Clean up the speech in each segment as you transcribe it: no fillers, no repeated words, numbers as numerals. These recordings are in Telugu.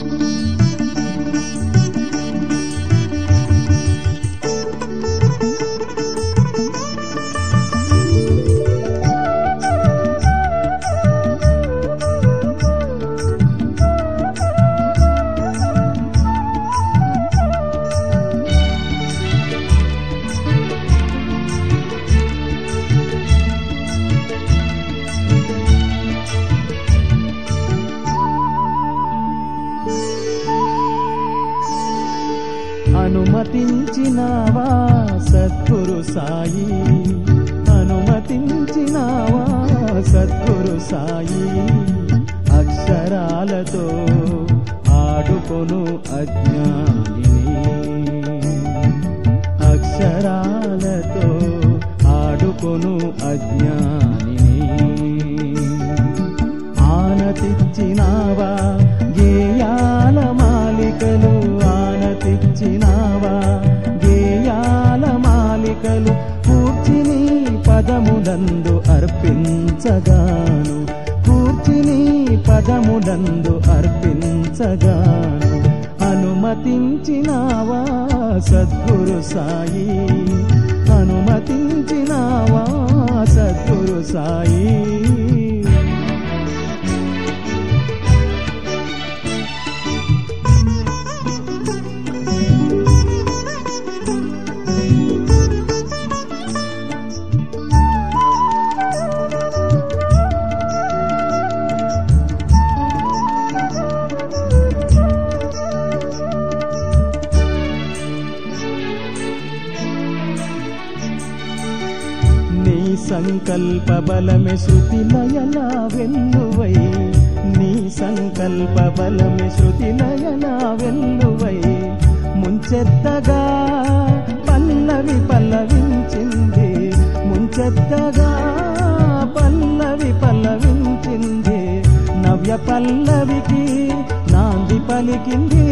అనుమతించినావా సద్గురు సాయి, అనుమతించినావా సద్గురు సాయి, అక్షరాలతో ఆడుకొను అజ్ఞానిని, అక్షరాలతో ఆడుకొను అజ్ఞానిని. ఆనతిచ్చినావా గేయాల మాలికలు, ఆనతిచ్చినావా గేయాల మాలికలు, కూర్చిని పదములందు అర్పించగాను, కూర్చిని పదములందు అర్పించగాను. అనుమతించినావా సద్గురు సాయి, అనుమతించినావా సద్గురు సాయి. సంకల్ప బలమే శృతి లయల వెల్లువై, నీ సంకల్ప బలమే శృతి లయల వెల్లువై, ముంచెత్తగా పల్లవి పల్లవించింది, ముంచెత్తగా పల్లవి పల్లవించింది, నవ్య పల్లవికి నాంది పలికింది.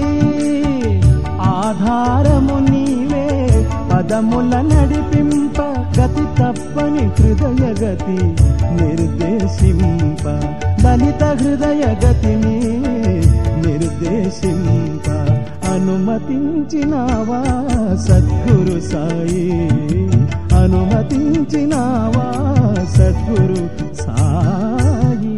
ఆధారము నీవే పదముల నడిపింప, గతి తప్పని హృదయ గతి నిర్దేశింప, దళిత హృదయ గతిని నిర్దేశింప. అనుమతించినావా సద్గురు సాయి, అనుమతించినావా సద్గురు సాయి.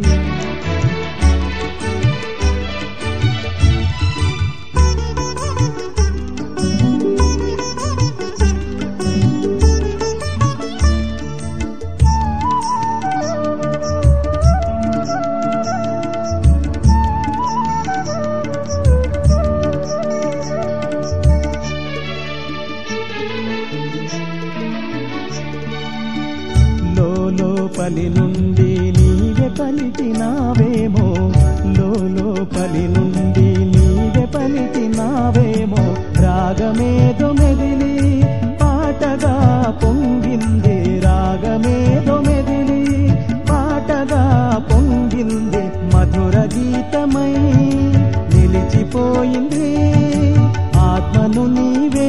లోపలి నుండి నీవే పలికినావేమో, లోపలి నుండి నీవే పలికినావేమో, రాగమేదో మెదిలి పాటగా పొంగింది, రాగమేదో మెదిలి పాటగా పొంగింది, మధుర గీతమై నిలిచిపోయింది. ఆత్మను నీవే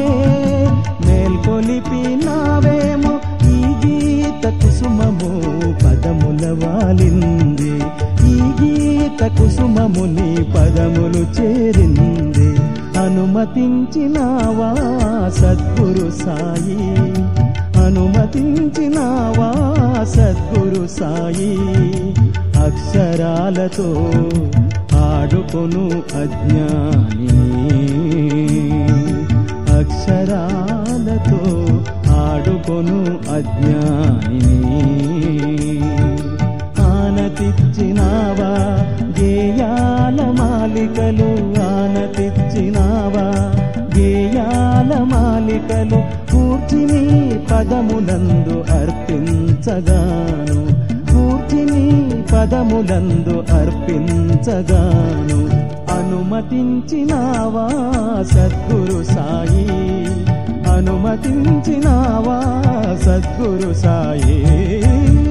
మేల్కొలిపినావేమో, ఈ గీత కుసుమము పదముల వాలింది, ఈ గీత కుసుమము నీ పదములు చేరింది. అనుమతించినావా సద్గురు సాయి, అనుమతించినావా సద్గురు సాయి, అక్షరాలతో ఆడుకొను అజ్ఞానిని, అక్షరాలతో ఆడుకొను అజ్ఞానిని. ఆనతిచ్చినావా గేయాల మాలికలు, ఆనతిచ్చినావా గేయాల మాలికలు, కూర్చిని పదములందు అర్పించగాను, కూర్చిని పదములందు అర్పించగాను. అనుమతించినావా సద్గురు సాయి, అనుమతించినావా సద్గురు సాయి.